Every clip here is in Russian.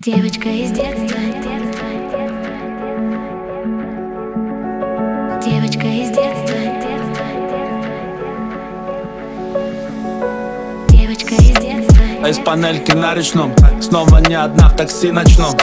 Девочка из детства. Девочка из детства. Девочка из детства. Из панельки на речном, снова не одна в такси ночном.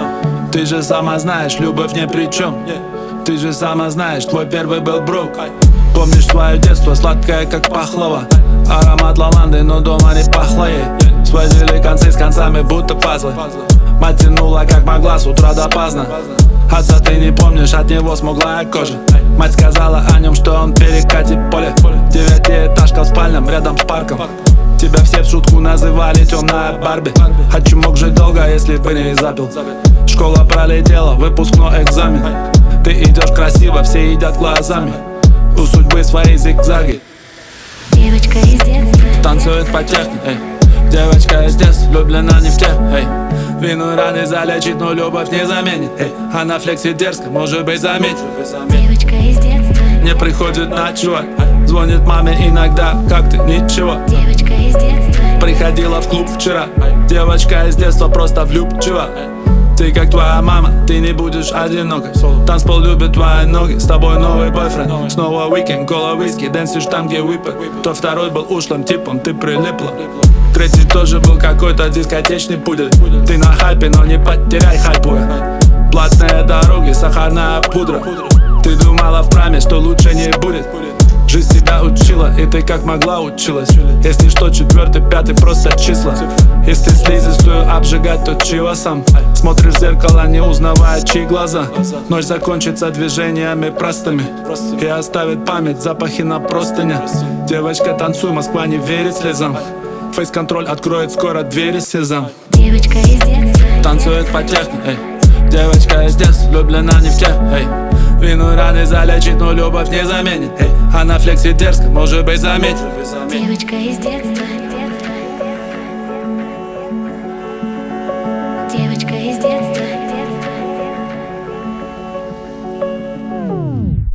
Ты же сама знаешь, любовь ни при чем. Ты же сама знаешь, твой первый был брук. Помнишь свое детство, сладкое как пахлава. Аромат лаванды, но дома не пахло ей. Сводили концы с концами, будто пазлы. Мать тянула как могла с утра до поздно. Отца ты не помнишь, от него смуглая кожа. Мать сказала о нем, что он перекатит поле. Девятиэтажка в спальном, рядом с парком. Тебя все в шутку называли темная Барби. Хочу мог жить долго, если бы не запил. Школа пролетела, выпускной экзамен. Ты идешь красиво, все едят глазами. У судьбы свои зигзаги. Девочка из детства. Танцует по техно, эй. Девочка из детства, влюблена не в тех, эй. Вину раны залечит, но любовь не заменит, эй. Она флексит дерзко, может быть заметит. Девочка из детства. Не приходит ночевать, звонит маме иногда, как ты, ничего. Девочка из детства. Приходила в клуб вчера, девочка из детства просто влюбчива. Ты как твоя мама, ты не будешь одинокой. Танцпол любит твои ноги, с тобой новый бойфренд. Снова уикенд, кола, виски, дэнсишь там, где whip. То второй был ушлым типом, ты прилипла. Третий тоже был какой-то дискотечный пудель. Ты на хайпе, но не потеряй хайпуя. Платные дороги, сахарная пудра. Ты думала в праме, что лучше не будет. Жизнь тебя учила, и ты как могла училась. Если что, четвертый, пятый, просто числа. Если слизистую обжигать, то чего сам? Смотришь в зеркало, не узнавая, чьи глаза. Ночь закончится движениями простыми и оставит память, запахи на простынях. Девочка, танцуй, Москва не верит слезам. Фейс-контроль откроет скоро двери сезам. Девочка из детства. Танцует по техно, эй. Девочка из детства, влюблена не в тех, эй. Вину раны залечит, но любовь не заменит, эй. Она флексит дерзко, может быть заметит. Девочка из детства. Девочка из детства.